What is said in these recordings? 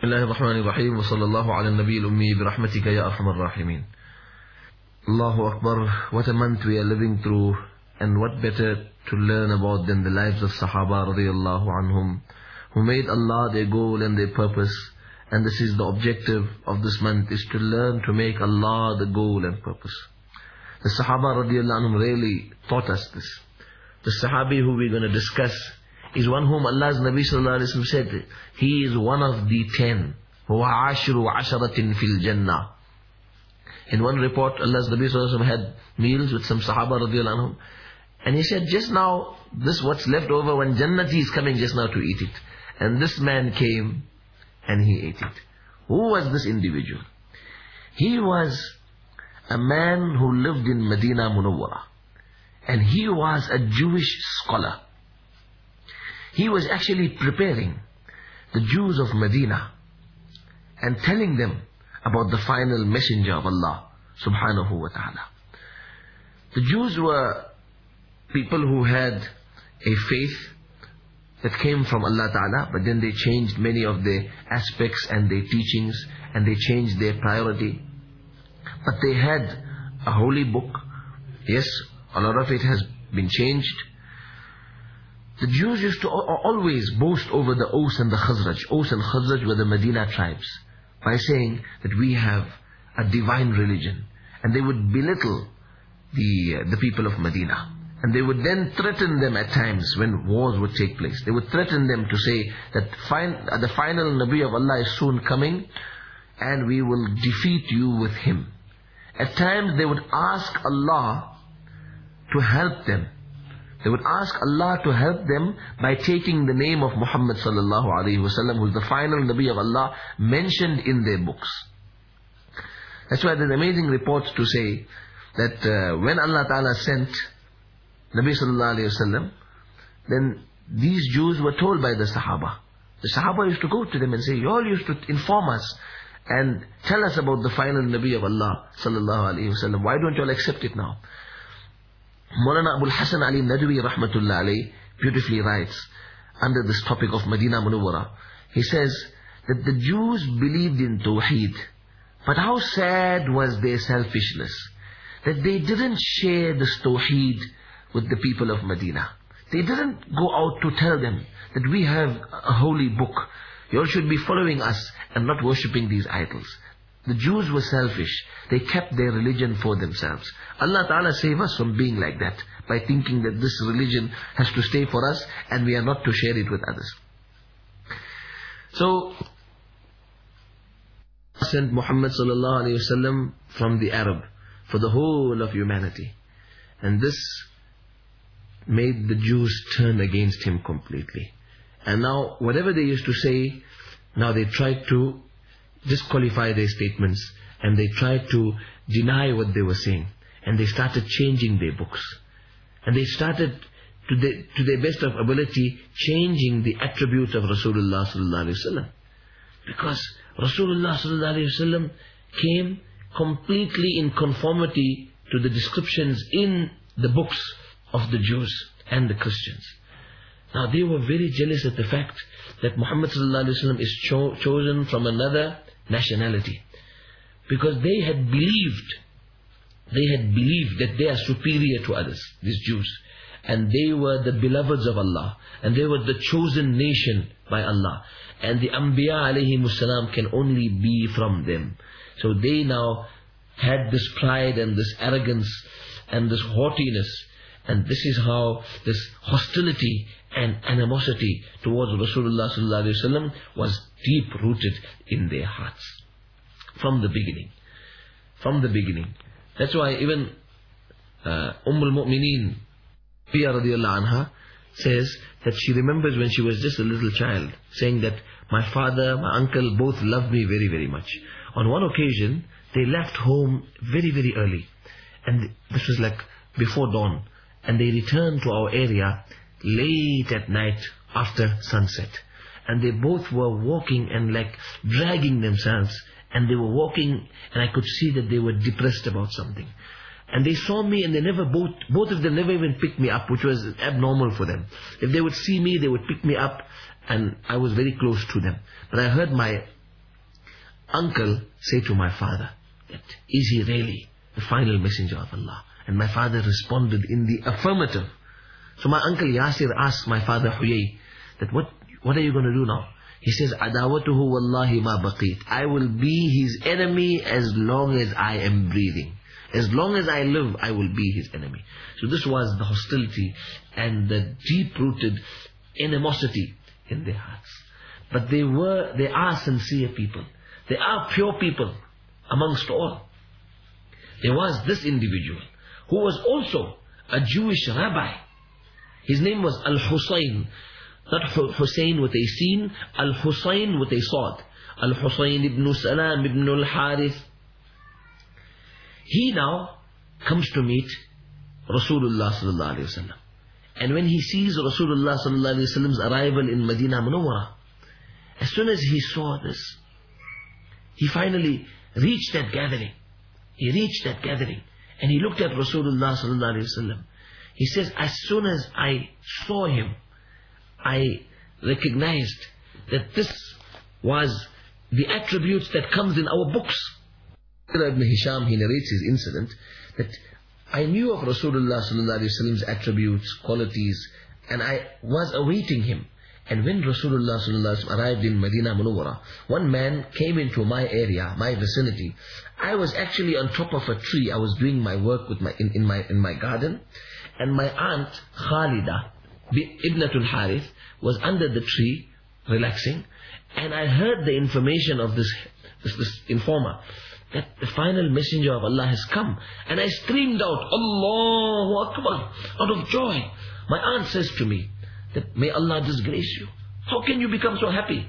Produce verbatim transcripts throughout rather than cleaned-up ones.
Bismillahir Rahmanir Rahim. Wa sallallahu ala nabiyil ummi bi rahmatika ya arhamar rahimin. Allahu Akbar. What a month we are living through, and what better to learn about than the lives of Sahaba radiyallahu anhum, who made Allah their goal and their purpose. And this is the objective of this month, is to learn to make Allah the goal and purpose. The Sahaba radiyallahu anhum really taught us this. The Sahabi who we're going to discuss is one whom Allah's Nabi sallallahu alayhi wa sallam said, he is one of the ten. هُوَ عَاشِرُ عَشَرَةٍ فِي الْجَنَّةِ. In one report, Allah's Nabi sallallahu alayhi wa sallam had meals with some Sahaba radiyallahu anhum, and he said, just now, this what's left over, when Jannati is coming just now to eat it. And this man came and he ate it. Who was this individual? He was a man who lived in Medina Munawwara, and he was a Jewish scholar. He was actually preparing the Jews of Medina and telling them about the final messenger of Allah subhanahu wa ta'ala. The Jews were people who had a faith that came from Allah ta'ala, but then they changed many of their aspects and their teachings, and they changed their priority. But they had a holy book. Yes, a lot of it has been changed. The Jews used to always boast over the Aus and the Khazraj. Aus and Khazraj were the Medina tribes, by saying that we have a divine religion. And they would belittle the, uh, the people of Medina. And they would then threaten them at times when wars would take place. They would threaten them to say that fin uh, the final Nabi of Allah is soon coming, and we will defeat you with him. At times they would ask Allah to help them. They would ask Allah to help them by taking the name of Muhammad sallallahu alaihi wasallam, who is the final Nabi of Allah, mentioned in their books. That's why there's amazing reports to say that uh, when Allah Ta'ala sent Nabi sallallahu alaihi wasallam, then these Jews were told by the Sahaba. The Sahaba used to go to them and say, you all used to inform us and tell us about the final Nabi of Allah sallallahu alaihi wasallam. Why don't you all accept it now? Maulana Abul Hasan Ali Nadwi rahmatullah alayh beautifully writes under this topic of Medina Munawwara. He says that the Jews believed in Tawheed, but how sad was their selfishness, that they didn't share this Tawheed with the people of Medina. They didn't go out to tell them that we have a holy book. You all should be following us and not worshipping these idols. The Jews were selfish. They kept their religion for themselves. Allah Ta'ala save us from being like that, by thinking that this religion has to stay for us and we are not to share it with others. So, sent Muhammad sallallahu alayhi wa sallam from the Arab for the whole of humanity. And this made the Jews turn against him completely. And now, whatever they used to say, now they tried to disqualify their statements, and they tried to deny what they were saying, and they started changing their books, and they started to, the, to their best of ability changing the attributes of Rasulullah sallallahu alaihi wasallam, because Rasulullah sallallahu alaihi wasallam came completely in conformity to the descriptions in the books of the Jews and the Christians. Now they were very jealous at the fact that Muhammad sallallahu alaihi wasallam is cho chosen from another nationality, because they had believed, they had believed that they are superior to others, these Jews, and they were the beloveds of Allah, and they were the chosen nation by Allah, and the Anbiya alayhimus salam can only be from them. So they now had this pride and this arrogance and this haughtiness, and this is how this hostility and animosity towards Rasulullah sallallahu alaihi wasallam was deep rooted in their hearts from the beginning. From the beginning. That's why even uh, Umm al-Mu'mineen Pia radiallahu anha says that she remembers when she was just a little child, saying that my father, my uncle both loved me very very much. On one occasion they left home very very early, and this was like before dawn, and they returned to our area late at night after sunset, and they both were walking and like dragging themselves, and they were walking, and I could see that they were depressed about something. And they saw me, and they never, both both of them never even picked me up, which was abnormal for them. If they would see me, they would pick me up, and I was very close to them. But I heard my uncle say to my father, that is he really the final messenger of Allah? And my father responded in the affirmative. So my uncle Yasir asked my father Huyay, that what, what are you going to do now? He says, Adawatuhu wallahi ma baqit. I will be his enemy as long as I am breathing. As long as I live, I will be his enemy. So this was the hostility and the deep-rooted animosity in their hearts. But they were, they are sincere people. They are pure people amongst all. There was this individual who was also a Jewish rabbi. His name was Al-Husayn. Not Hussein with a sin, Al-Husayn with a sword. Al-Husayn ibn Salam ibn al-Harith. He now comes to meet Rasulullah sallallahu alayhi wa sallam. And when he sees Rasulullah sallallahu alayhi wa sallam's arrival in Medina Munawwara, as soon as he saw this, he finally reached that gathering. He reached that gathering. And he looked at Rasulullah sallallahu alayhi wa sallam. He says, as soon as I saw him, I recognized that this was the attributes that comes in our books. Ibn Hisham, he narrates his incident, that I knew of Rasulullah sallallahu alayhi wa sallam's attributes, qualities, and I was awaiting him. And when Rasulullah sallallahu alayhi wa sallam arrived in Medina Munawwara, one man came into my area, my vicinity. I was actually on top of a tree. I was doing my work with my in, in my in my garden, and my aunt Khalida Ibnatul Harith was under the tree relaxing, and I heard the information of this, this, this informer that the final messenger of Allah has come, and I screamed out, Allahu Akbar, out of joy. My aunt says to me that may Allah disgrace you. How can you become so happy?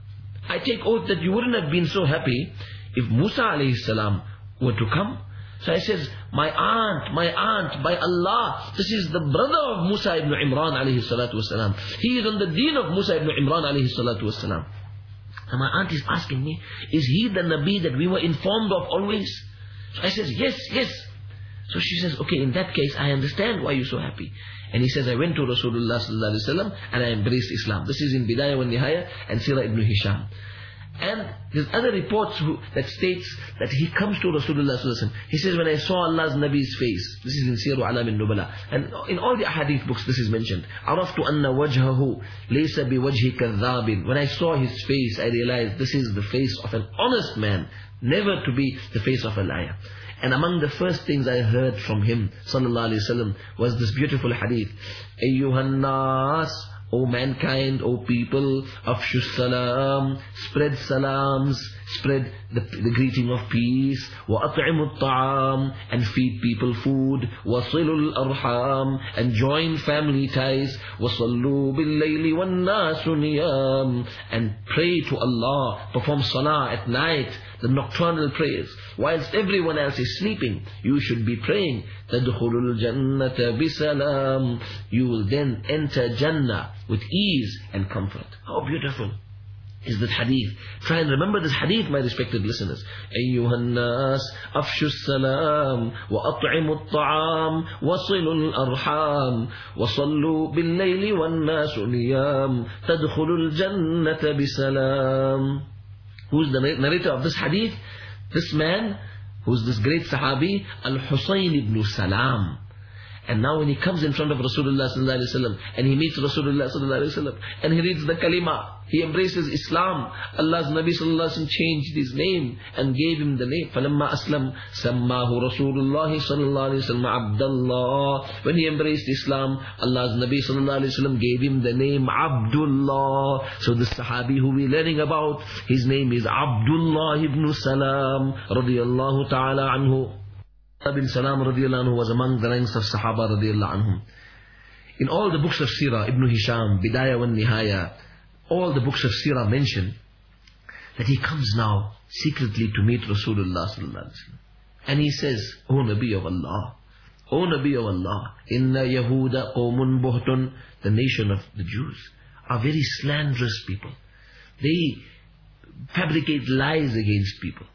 I take oath that you wouldn't have been so happy if Musa alayhi salam were to come. So I says, my aunt, my aunt, by Allah, this is the brother of Musa ibn Imran alayhi salatu wasalam. He is on the deen of Musa ibn Imran alayhi salatu wasalam. And my aunt is asking me, is he the Nabi that we were informed of always? So I says, yes, yes. So she says, okay, in that case, I understand why you're so happy. And he says, I went to Rasulullah sallallahu alaihi wasallam and I embraced Islam. This is in Bidayah wa Nihaya and Sirah ibn Hisham. And there's other reports who, that states that he comes to Rasulullah sallallahu alaihi wasallam. He says, when I saw Allah's Nabi's face, this is in Sirah Alam al-Nubala, and in all the hadith books this is mentioned, عرفت أن وجهه ليس بوجه كذاب. When I saw his face, I realized this is the face of an honest man, never to be the face of a liar. And among the first things I heard from him, sallallahu alaihi wasallam, was this beautiful hadith: Ayyuhan nas, O mankind, O people, afshu salam, spread salams, spread the, the greeting of peace, wa at'imu ta'am, and feed people food, wa silul arham, and join family ties, wa sallu bil layli wan nasu niyam, and pray to Allah, perform salah at night, the nocturnal prayers, whilst everyone else is sleeping. You should be praying. تَدْخُلُ الْجَنَّةَ بِسَلَامٍ. You will then enter Jannah with ease and comfort. How beautiful is this hadith. Try and remember this hadith, my respected listeners. أَيُّهَا النَّاسِ أَفْشُوا السَّلَامِ وَأَطْعِمُوا الطَّعَامِ وَصِلُوا الْأَرْحَامِ وَصَلُّوا بِاللَّيْلِ وَالنَّاسُ نِيَامٍ تَدْخُلُ الْجَنَّةَ بِسَلَامٍ. Who's the narrator of this hadith? This man, who's this great Sahabi, Al-Husayn ibn Salam. And now when he comes in front of Rasulullah sallallahu alaihi wasallam, and he meets Rasulullah sallallahu alaihi wasallam, and he reads the kalima, he embraces Islam. Allah's Nabi sallallahu alaihi wasallam changed his name and gave him the name. فَلَمَّا أَسْلَمْ سَمَّاهُ رَسُولُ اللَّهِ صَلَّى اللَّهُ عَلَيْهِ وسلم عَبْدَ اللَّهِ. When he embraced Islam, Allah's Nabi sallallahu alaihi wasallam gave him the name Abdullah. So this Sahabi who we're learning about, his name is Abdullah ibn Salam radiyallahu ta'ala anhu. Ibn Salam radiyallahu anhu was among the ranks of Sahaba radiyallahu anhum. In all the books of Sirah, Ibn Hisham, Bidayah wa Nihaya, all the books of Sirah mention that he comes now secretly to meet Rasulullah sallallahu alaihi wasallam. And he says, O Nabi of Allah, O Nabi of Allah, Inna Yahuda qawmun buhtun, the nation of the Jews, are very slanderous people. They fabricate lies against people.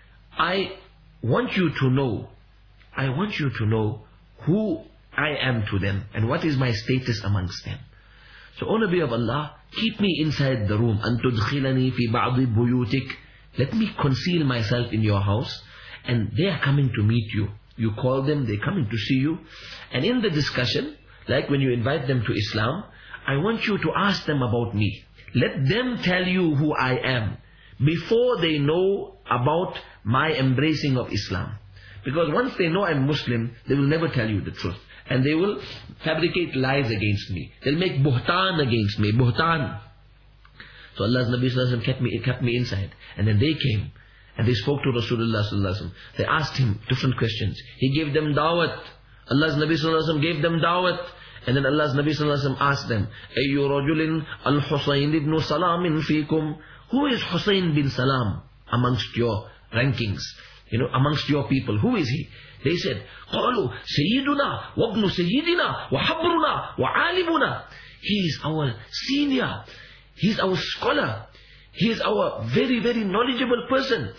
I want you to know, I want you to know who I am to them and what is my status amongst them. So, O Nabi of Allah, keep me inside the room. أَن تُدْخِلَنِي فِي بَعْضِ بُيُوتِكَ. let me conceal myself in your house, and they are coming to meet you. You call them, they're coming to see you. And in the discussion, like when you invite them to Islam, I want you to ask them about me. Let them tell you who I am before they know about my embracing of Islam. Because once they know I'm Muslim, they will never tell you the truth. And they will fabricate lies against me. They'll make buhtan against me. Buhtan. So Allah's Nabi Sallallahu Alaihi Wasallam kept me, kept me inside. And then they came. And they spoke to Rasulullah Sallallahu Alaihi Wasallam. They asked him different questions. He gave them dawat. Allah's Nabi Sallallahu Alaihi Wasallam gave them dawat. And then Allah's Nabi Sallallahu Alaihi Wasallam asked them, Ayyu rajulin al-Husayn ibn Salamin fikum. Who is Husayn bin Salam amongst your rankings? You know, amongst your people. Who is he? They said, قَالُوا سَيِّدُنَا وَابْنُ سَيِّدِنَا وَحَبْرُنَا وَعَالِمُنَا. He is our senior. He is our scholar. He is our very, very knowledgeable person.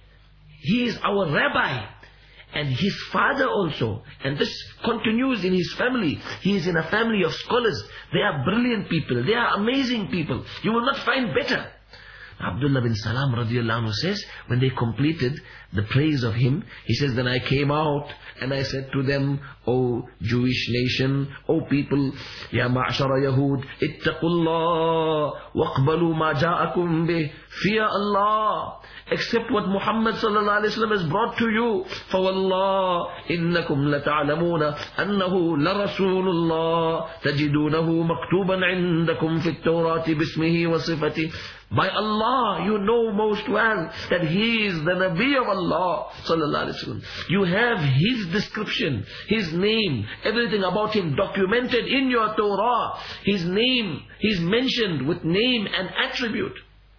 He is our rabbi. And his father also. And this continues in his family. He is in a family of scholars. They are brilliant people. They are amazing people. You will not find better. Abdullah bin Salam radiallahu anhu says, when they completed the praise of him, he says, then I came out and I said to them, O Jewish nation, O people, Ya ma'ashara Yahud, ittaqullah, waqbalu ma ja'akum bih, fear Allah, accept what Muhammad sallallahu alayhi wa sallam has brought to you. فَوَاللَّهِ إِنَّكُمْ لَتَعْلَمُونَ أَنَّهُ لَرَسُولُ اللَّهِ تَجِدُونَهُ مَكْتُوبًا عِنْدَكُمْ فِي التَّوْرَاةِ بِاسْمِهِ وَصِفَتِهِ. By Allah, you know most well that He is the Nabi of Allah sallallahu alaihi wasallam. You have His description, His name, everything about Him documented in your Torah. His name, He's mentioned with name and attribute.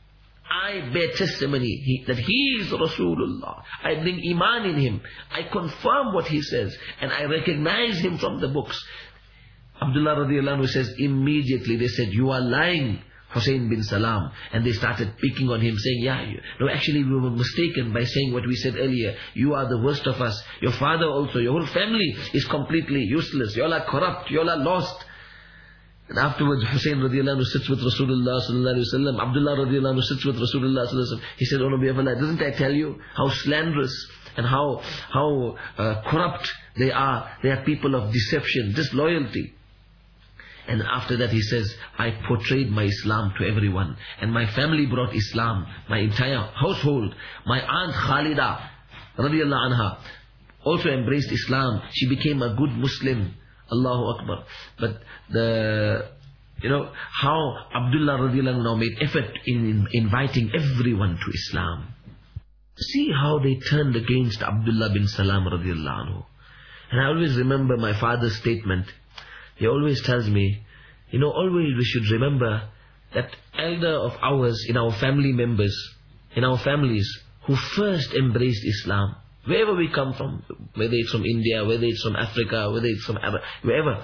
I bear testimony he, that He is Rasulullah. I bring Iman in Him. I confirm what He says and I recognize Him from the books. Abdullah radiallahu anhu says, immediately they said, you are lying, Husayn bin Salam. And they started picking on him, saying, yeah, you, no, actually we were mistaken by saying what we said earlier. You are the worst of us. Your father also, your whole family is completely useless. You all are corrupt. You all are lost. And afterwards, Husayn radiallahu anhu sits with Rasulullah sallallahu alayhi wa sallam. Abdullah radiallahu anhu sits with Rasulullah sallallahu alayhi wa sallam. He said, O Nabi of Allah, doesn't I tell you how slanderous and how, how uh, corrupt they are? They are people of deception, disloyalty. And after that he says, I portrayed my Islam to everyone. And my family brought Islam. My entire household. My aunt Khalida radiallahu anha also embraced Islam. She became a good Muslim. Allahu Akbar. But the, you know, how Abdullah radiallahu anhu made effort in, in inviting everyone to Islam. See how they turned against Abdullah bin Salam radiallahu anhu. And I always remember my father's statement. He always tells me, you know, always we should remember that elder of ours in our family members, in our families, who first embraced Islam, wherever we come from, whether it's from India, whether it's from Africa, whether it's from wherever,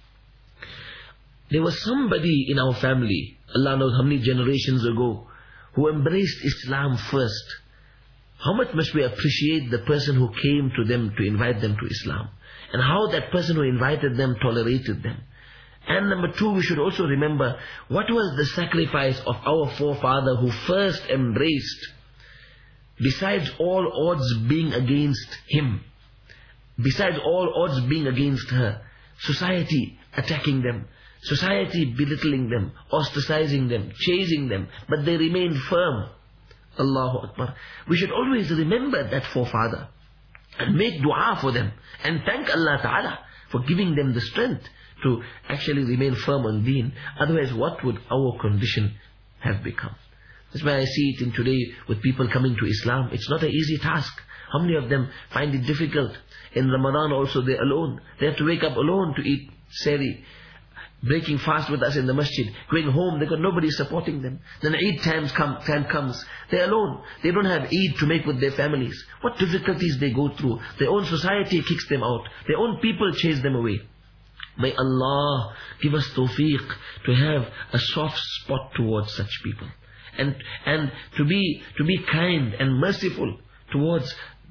there was somebody in our family, Allah knows how many generations ago, who embraced Islam first. How much must we appreciate the person who came to them to invite them to Islam? And how that person who invited them tolerated them. And number two, we should also remember, what was the sacrifice of our forefather who first embraced, besides all odds being against him, besides all odds being against her, society attacking them, society belittling them, ostracizing them, chasing them, but they remained firm. Allahu Akbar. We should always remember that forefather and make dua for them and thank Allah Ta'ala for giving them the strength to actually remain firm on deen. Otherwise, what would our condition have become? That's why I see it in today with people coming to Islam. It's not an easy task. How many of them find it difficult? In Ramadan also they're alone. They have to wake up alone to eat sehri. Breaking fast with us in the masjid. Going home, they've got nobody supporting them. Then Eid times come, time comes. They're alone. They don't have Eid to make with their families. What difficulties they go through. Their own society kicks them out. Their own people chase them away. May Allah give us tawfiq to have a soft spot towards such people. And, and to be, to be kind and merciful towards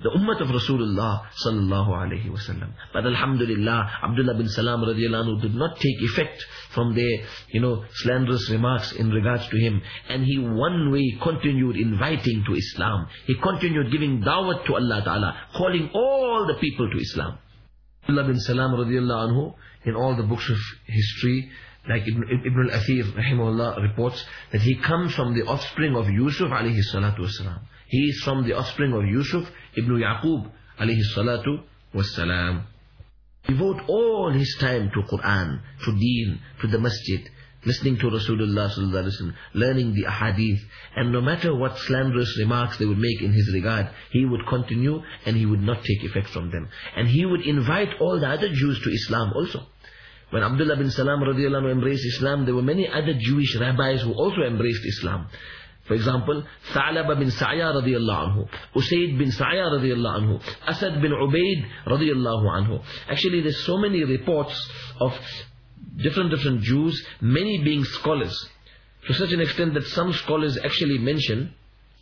the ummah of Rasulullah sallallahu alayhi wasallam. But alhamdulillah, Abdullah bin Salam radiallahu anhu did not take effect from their, you know, slanderous remarks in regards to him. And he one way continued inviting to Islam. He continued giving da'wat to Allah Ta'ala, calling all the people to Islam. Abdullah bin Salam radiallahu anhu, in all the books of history, like Ibn, Ibn al-Athir rahimahullah reports, that he comes from the offspring of Yusuf alayhi salatu wasalam. He is from the offspring of Yusuf ibn Yaqub alayhi salatu wasalam. Devote all his time to Quran, to Deen, to the masjid, listening to Rasulullah sallallahu alaihi wasallam, learning the ahadith, and no matter what slanderous remarks they would make in his regard, he would continue and he would not take effect from them. And he would invite all the other Jews to Islam also. When Abdullah bin Salam radiallahu anhu embraced Islam, there were many other Jewish rabbis who also embraced Islam. For example, Tha'laba bin Sa'ya radiallahu anhu, Usayd bin Sa'ya radiallahu anhu, Asad bin Ubaid radiallahu anhu. Actually, there's so many reports of different different Jews, many being scholars, to such an extent that some scholars actually mention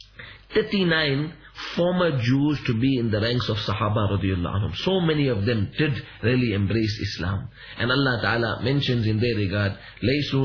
thirty-nine former Jews to be in the ranks of Sahaba radiallahu anhum. So many of them did really embrace Islam. And Allah Ta'ala mentions in their regard, لَيْسُوا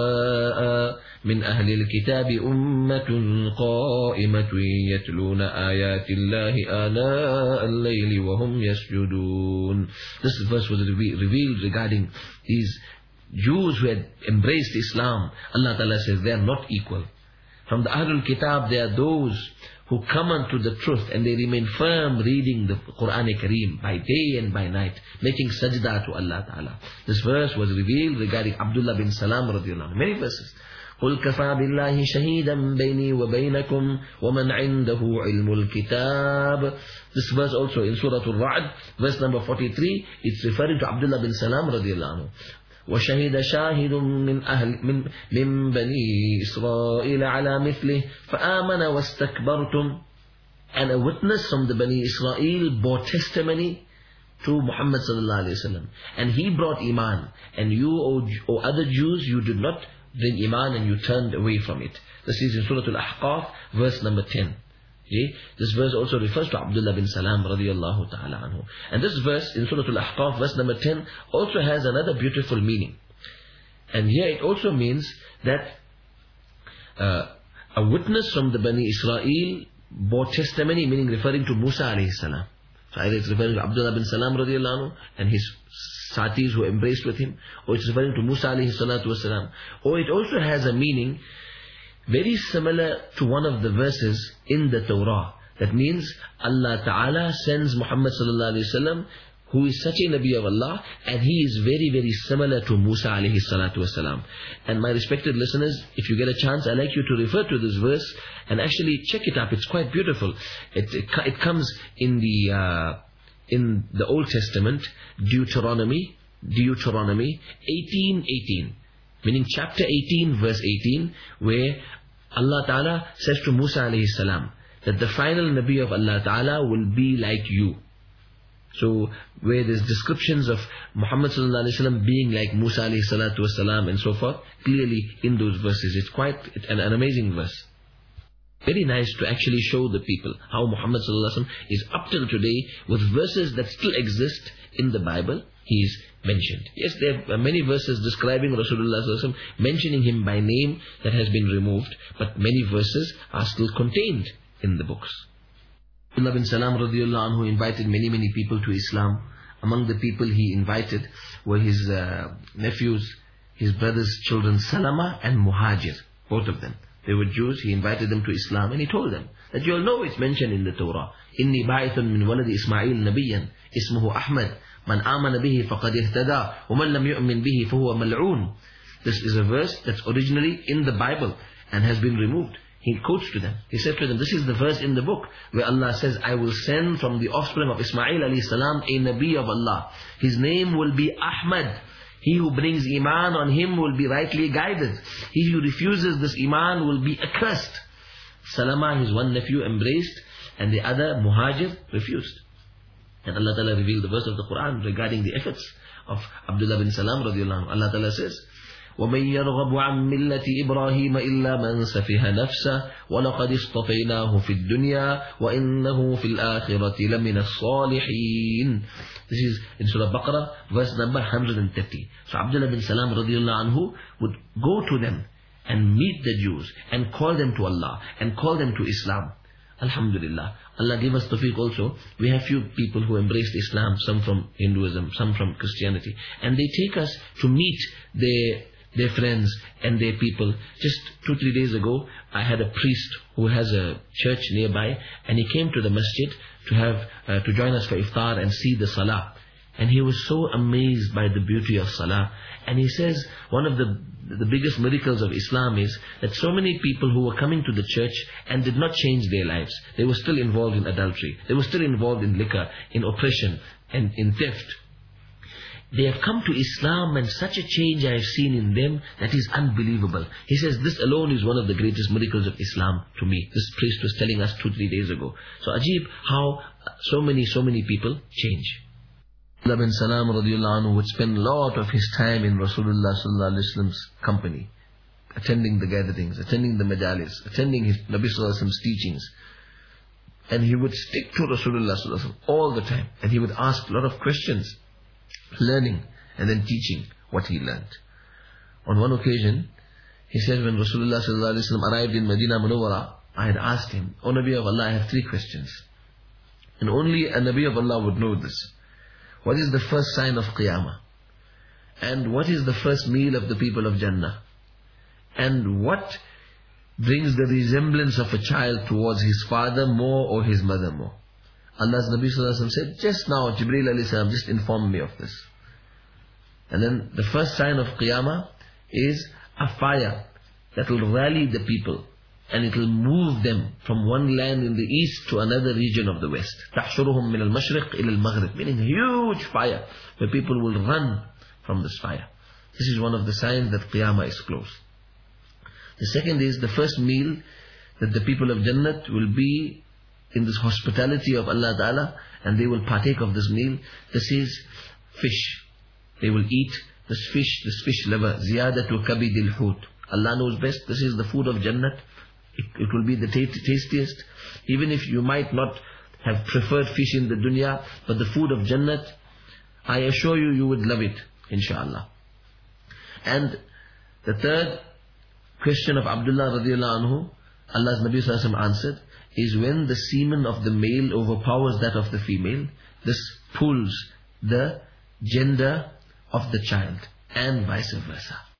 سَوَاءً مِنْ أَهْلِ الْكِتَابِ أُمَّةٌ قَائِمَةٌ يَتْلُونَ آيَاتِ اللَّهِ آنَاءَ اللَّيْلِ وَهُمْ يَسْجُدُونَ. This verse was revealed regarding these Jews who had embraced Islam. Allah Ta'ala says they are not equal. From the Ahlul Kitab, there are those who come unto the truth and they remain firm reading the Quran-e-Kareem by day and by night, making sajda to Allah Ta'ala. This verse was revealed regarding Abdullah bin Salam radiallahu anhu. Many verses. قُلْ كَفَى بِاللَّهِ شَهِيدًا بَيْنِي وَبَيْنَكُمْ وَمَنْ عِنْدَهُ عِلْمُ الْكِتَابِ. This verse also in Surah Al-Ra'd, verse number forty-three, it's referring to Abdullah bin Salam radiallahu anhu. وشهد شاهد من أهل من من بني إسرائيل على مثله فآمن واستكبرتم. And a witness from the Bani Israel bore testimony to Muhammad sallallahu alaihi wasallam, and he brought iman, and you, O, o other Jews, you did not bring iman and you turned away from it. This is in Surah Al-Ahqaf, verse number ten. Okay? This verse also refers to Abdullah bin Salam radiallahu ta'ala anhu. And this verse in Surah Al-Ahqaf, verse number ten, also has another beautiful meaning. And here it also means that uh, a witness from the Bani Israel bore testimony, meaning referring to Musa alayhi salam. So either it's referring to Abdullah bin Salam radiallahu anhu and his satis who embraced with him, or it's referring to Musa alayhi salatu wasalam. Or it also has a meaning very similar to one of the verses in the Torah. That means Allah Ta'ala sends Muhammad sallallahu alayhi wa sallam, who is such a Nabi of Allah, and he is very very similar to Musa alayhi salatu wasalam. And my respected listeners, if you get a chance, I'd like you to refer to this verse and actually check it up. It's quite beautiful. It, it, it comes in the uh, in the Old Testament, Deuteronomy, Deuteronomy eighteen eighteen. Meaning chapter eighteen, verse eighteen, where Allah Ta'ala says to Musa alayhi salam that the final Nabi of Allah Ta'ala will be like you. So where there's descriptions of Muhammad sallallahu alayhi wa sallam being like Musa alayhi salatu wasalam and so forth, clearly in those verses. It's quite an, an amazing verse. Very nice to actually show the people how Muhammad sallallahu alayhi wa sallam is up till today with verses that still exist in the Bible. He is mentioned. Yes, there are many verses describing Rasulullah sallallahu alaihi wasallam, mentioning him by name that has been removed, but many verses are still contained in the books. Abdullah bin Salam radiallahu anhu invited many many people to Islam. Among the people he invited were his uh, nephews, his brothers' children, Salama and Muhajir, both of them. They were Jews. He invited them to Islam, and he told them that you all know it's mentioned in the Torah. Inni ba'ithun min waladi Ismail nabiyyan ismuhu Ahmad. Man amana bihi faqad ihtada wa man lam yu'min bihi fahuwa mal'un. This is a verse that's originally in the Bible and has been removed. He quotes to them. He said to them, this is the verse in the book where Allah says, I will send from the offspring of Ismail alayhi salam a Nabi of Allah. His name will be Ahmad. He who brings iman on him will be rightly guided. He who refuses this iman will be accursed. Salama, his one nephew, embraced, and the other, Muhajir, refused. And Allah Ta'ala revealed the verse of the Quran regarding the efforts of Abdullah bin Salam radiallahu anhu. Allah Ta'ala says, وَمَنْ يَرْغَبُ عَنْ مِلَّةِ إِبْرَاهِيمَ إِلَّا مَنْ سَفِهَ نَفْسَهُ وَلَقَدِ اصْطَفَيْنَاهُ فِي الدُّنْيَا وَإِنَّهُ فِي الْآخِرَةِ لَمِنَ الصَّالِحِينَ. This is in Surah Baqarah, verse number one hundred thirty. So Abdullah bin Salam radiallahu anhu would go to them and meet the Jews and call them to Allah and call them to Islam. Alhamdulillah. Allah gave us tawfiq also. We have few people who embraced Islam, some from Hinduism, some from Christianity. And they take us to meet their, their friends and their people. Just two, three days ago, I had a priest who has a church nearby, and he came to the masjid to have uh, to join us for iftar and see the salah. And he was so amazed by the beauty of salah. And he says, one of the the biggest miracles of Islam is that so many people who were coming to the church and did not change their lives. They were still involved in adultery. They were still involved in liquor, in oppression, and in theft. They have come to Islam, and such a change I have seen in them that is unbelievable. He says, this alone is one of the greatest miracles of Islam to me. This priest was telling us two, three days ago. So ajib, how so many, so many people change. Abdullah bin Salam radiallahu anhu would spend a lot of his time in Rasulullah sallallahu alaihi wasallam's company, attending the gatherings, attending the majalis, attending his Nabi sallallahu alaihi wasallam's teachings. And he would stick to Rasulullah sallallahu alaihi wasallam all the time. And he would ask a lot of questions, learning and then teaching what he learned. On one occasion, he said when Rasulullah sallallahu alaihi wasallam arrived in Medina Munawwara, I had asked him, O Nabi of Allah, I have three questions. And only a Nabi of Allah would know this. What is the first sign of Qiyamah? And what is the first meal of the people of Jannah? And what brings the resemblance of a child towards his father more or his mother more? Allah's Nabi sallallahu alaihi wasallam said, just now Jibreel alayhi salam just informed me of this. And then the first sign of Qiyamah is a fire that will rally the people. And it will move them from one land in the east to another region of the west. تَحْشُرُهُمْ مِنَ الْمَشْرِقِ إِلَى الْمَغْرِبِ. Meaning a huge fire where people will run from this fire. This is one of the signs that Qiyamah is close. The second is the first meal that the people of Jannat will be in this hospitality of Allah Ta'ala, and they will partake of this meal. This is fish. They will eat this fish, this fish liver. زِيَادَةُ كَبِدِ الْحُوتِ. Allah knows best. This is the food of Jannat. It, it will be the tastiest. Even if you might not have preferred fish in the dunya, but the food of Jannat, I assure you, you would love it, inshallah. And the third question of Abdullah radiallahu anhu, Allah's Nabi sallallahu alaihi wasallam answered, is when the semen of the male overpowers that of the female, this pulls the gender of the child, and vice versa.